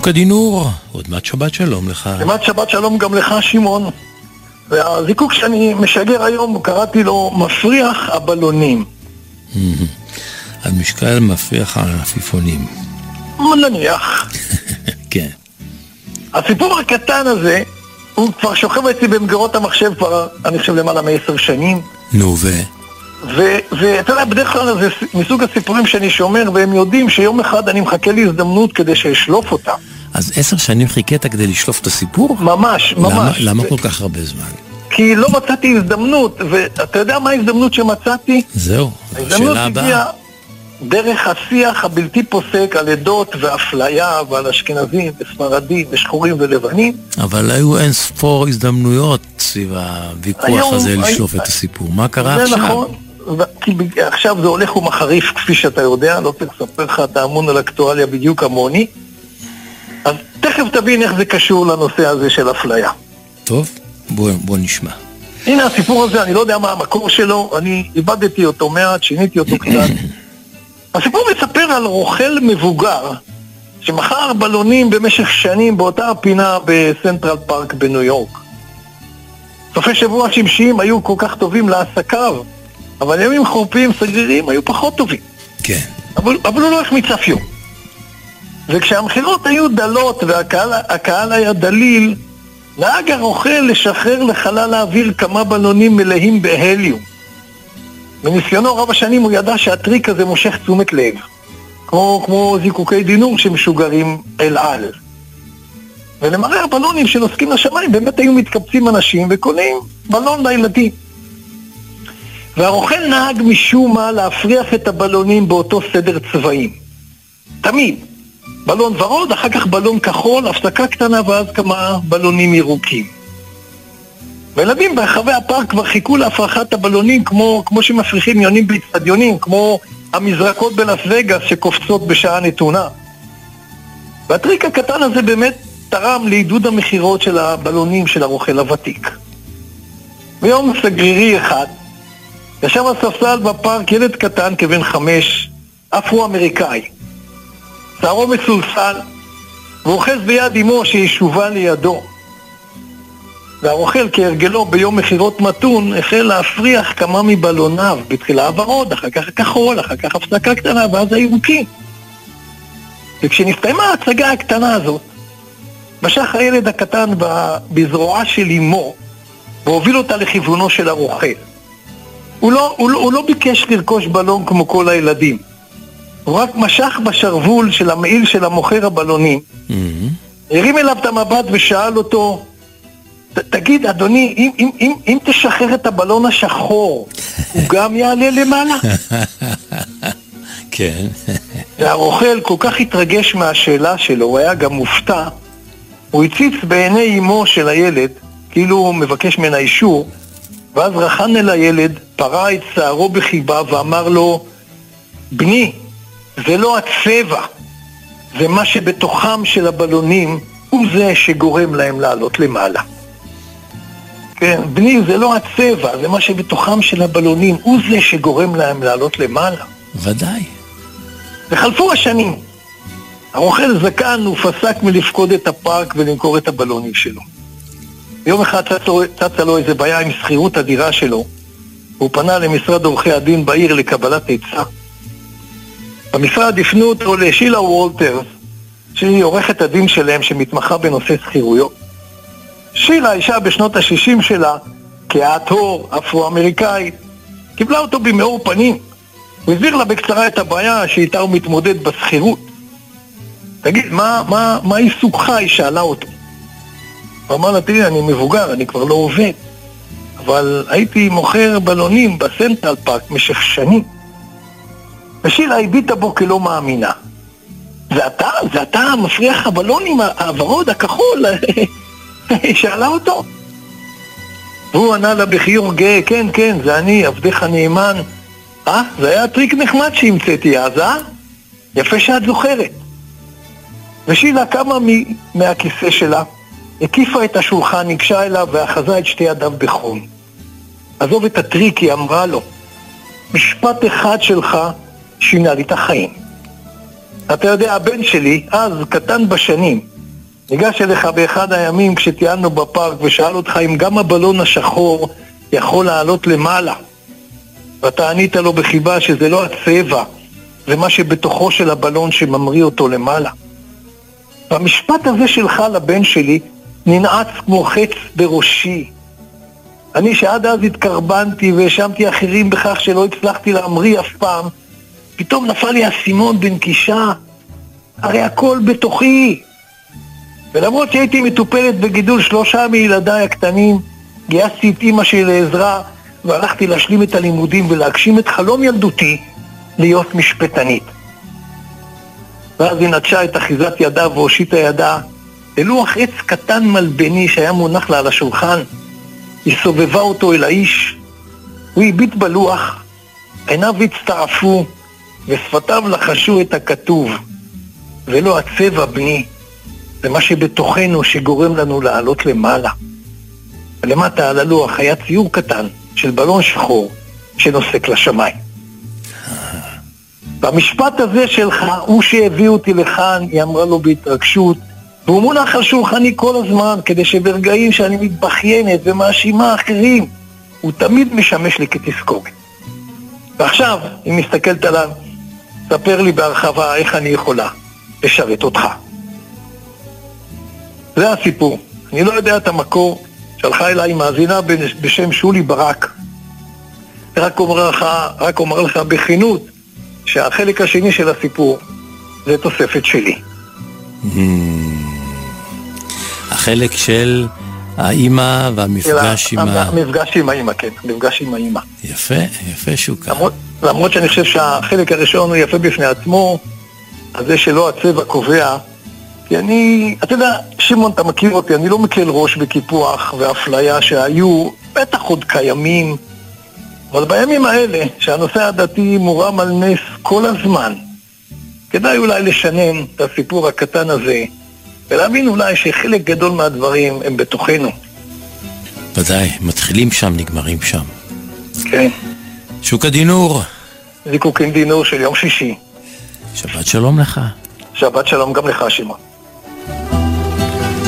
שוקה דינור, עוד מעט שבת שלום לך. כמעט שבת שלום גם לך שמעון. והזיקוק שאני משגר היום, קראתי לו מפריח הבלונים. על משקל מפריח העפיפונים. נניח. כן. הסיפור הקטן הזה, הוא כבר שוכב אצלי במגירות המחשב כבר, אני חושב למעלה מ10 שנים. נו ואתה יודע, בדרך כלל זה מסוג הסיפורים שאני שומר, והם יודעים שיום אחד אני מחכה לי הזדמנות כדי שאשלוף אותה. אז 10 שנים חיכית כדי לשלוף את הסיפור? ממש, ממש. למה כל כך הרבה זמן? כי לא מצאתי הזדמנות, ואתה יודע מה ההזדמנות שמצאתי? זהו, השאלה הבאה. דרך השיח הבלתי פוסק על עדות ואפליה ועל אשכנזים וספרדים ושחורים ולבנים. אבל היו אין ספור הזדמנויות סביב הוויכוח הזה לשלוף את הסיפור. מה קרה עכשיו? זה נכון, כי עכשיו זה הולך ומחריף כפי שאתה יודע, לא צריך לספר לך, אתה אמון על אקטואליה בדיוק כמוני. אז תכף תבין איך זה קשור לנושא הזה של אפליה. טוב, בוא נשמע. הנה הסיפור הזה, אני לא יודע מה המקור שלו, אני איבדתי אותו מעט, שיניתי אותו קצת. הסיפור מספר על רוכל מבוגר שמכר בלונים במשך שנים באותה הפינה בסנטרל פארק בניו יורק. סופי שבוע שמשיים היו כל כך טובים לעסקיו, אבל ימים חורפיים סגרירים היו פחות טובים. כן. אבל הוא לא החמיץ אף יום. וכשהמחירות היו דלות והקהל היה דליל, נהג הרוכל לשחרר לחלל האוויר כמה בלונים מלאים בהליום. מניסיונו רב השנים הוא ידע שהטריק הזה מושך תשומת לב, כמו זיקוקי דינור שמשוגרים אל על. ולמראה הבלונים שנוסקים לשמיים באמת היו מתקבצים אנשים וקונים בלון לילדים. והרוכל נהג משום מה להפריח את הבלונים באותו סדר צבעים. תמיד. בלון ורוד, אחר כך בלון כחול, הפסקה קטנה ואז כמה בלונים ירוקים. וילדים ברחבי הפארק כבר חיכו להפרחת הבלונים כמו שמפריחים יונים באצטדיונים, כמו המזרקות בלאס וגאס שקופצות בשעה נתונה. והטריק הקטן הזה באמת תרם לעידוד המחירות של הבלונים של הרוכל הוותיק. ביום סגרירי אחד, ישב הספסל בפארק ילד קטן כבן 5, אפרו-אמריקאי. שערו מסולסל, ואוחז ביד אמו שישובה לידו. והרוכל כהרגלו ביום מחירות מתון החל להפריח כמה מבלוניו, בתחילה הוורוד, אחר כך הכחול, אחר כך הפסקה קטנה ואז הירוקים. וכשנסתיימה ההצגה הקטנה הזאת, משך הילד הקטן בזרועה של אמו והוביל אותה לכיוונו של הרוכל. הוא לא ביקש לרכוש בלון כמו כל הילדים, הוא רק משך בשרוול של המעיל של המוכר הבלונים, הרים אליו את המבט ושאל אותו, תגיד אדוני, אם תשחרר את הבלון השחור, הוא גם יעלה למעלה? כן. והרוכל כל כך התרגש מהשאלה שלו, הוא היה גם מופתע, הוא הציץ בעיני אמו של הילד, כאילו הוא מבקש ממנה אישור, ואז רחן אל הילד, פרע את שערו בחיבה ואמר לו, בני, זה לא הצבע, זה מה שבתוכם של הבלונים, הוא זה שגורם להם לעלות למעלה. כן, בני, זה לא הצבע, זה מה שבתוכם של הבלונים, הוא זה שגורם להם לעלות למעלה. ודאי. וחלפו השנים. הרוכל זקן ופסק מלפקוד את הפארק ולמכור את הבלונים שלו. יום אחד צצה לו איזה בעיה עם שכירות הדירה שלו, והוא פנה למשרד עורכי הדין בעיר לקבלת עצה. במשרד הפנו אותו לשילה וולטרס, שהיא עורכת הדין שלהם שמתמחה בנושא שכירויות. שילה, אישה בשנות ה-60 שלה, כאתור אפרו-אמריקאית, קיבלה אותו במאור פנים. הוא הסביר לה בקצרה את הבעיה שאיתה הוא מתמודד בשכירות. תגיד, מה עיסוקך? היא שאלה אותו. הוא אמר לה, תראי, אני מבוגר, אני כבר לא עובד, אבל הייתי מוכר בלונים בסנטרל פארק משך שנים. ושילה הביטה בו כלא מאמינה. זה אתה מפריח הבלונים, הוורוד, הכחול? היא שאלה אותו. והוא ענה לה בחיוך גאה, כן, זה אני, עבדך נאמן. זה היה טריק נחמד שהמצאתי אז, יפה שאת זוכרת. ושילה קמה מהכיסא שלה, הקיפה את השולחן, ניגשה אליו ואחזה את שתי ידיו בחום. עזוב את הטריק, היא אמרה לו, משפט אחד שלך שינה לי את החיים. אתה יודע, הבן שלי, אז קטן בשנים, ניגש אליך באחד הימים כשטיילנו בפארק ושאל אותך אם גם הבלון השחור יכול לעלות למעלה. ואתה ענית לו בחיבה שזה לא הצבע, זה מה שבתוכו של הבלון שממריא אותו למעלה. והמשפט הזה שלך לבן שלי ננעץ כמו חץ בראשי. אני שעד אז התקרבנתי והאשמתי אחרים בכך שלא הצלחתי להמריא אף פעם, פתאום נפל לי האסימון בנקישה. הרי הכל בתוכי. ולמרות שהייתי מטופלת בגידול 3 מילדיי הקטנים, גייסתי את אמא שלי לעזרה והלכתי להשלים את הלימודים ולהגשים את חלום ילדותי להיות משפטנית. ואז היא נטשה את אחיזת ידה והושיטה ידה ללוח עץ קטן מלבני שהיה מונח לה על השולחן. היא סובבה אותו אל האיש, הוא הביט בלוח, עיניו הצטעפו ושפתיו לחשו את הכתוב. ולא הצבע בני, זה מה שבתוכנו שגורם לנו לעלות למעלה. ולמטה על הלוח היה ציור קטן של בלון שחור שנוסק לשמיים. והמשפט הזה שלך הוא שהביא אותי לכאן, היא אמרה לו בהתרגשות, והוא מונח על שולחני כל הזמן כדי שברגעים שאני מתבחיינת ומאשימה אחרים הוא תמיד משמש לי כתזכורת. ועכשיו היא מסתכלת עליו, ספר לי בהרחבה איך אני יכולה לשרת אותך. זה הסיפור. אני לא יודע את המקור. שלחה אליי מאזינה בשם שולי ברק. רק אומר לך בכנות שהחלק השני של הסיפור זה תוספת שלי. החלק של האמא והמפגש עם המפגש עם האמא, כן, המפגש עם האמא. יפה, יפה שוקה. למרות שאני חושב שהחלק הראשון הוא יפה בפני עצמו, אז זה שלא הצבע קובע, כי אתה יודע, שמעון, אתה מכיר אותי, אני לא מקל ראש בקיפוח ואפליה שהיו, בטח עוד קיימים, אבל בימים האלה, שהנושא הדתי מורם על נס כל הזמן, כדאי אולי לשנן את הסיפור הקטן הזה, ולהבין אולי שחלק גדול מהדברים הם בתוכנו. ודאי, מתחילים שם, נגמרים שם. כן. שוקה דינור. זיקוקין דינור של יום שישי. שבת שלום לך. שבת שלום גם לך, שמעון.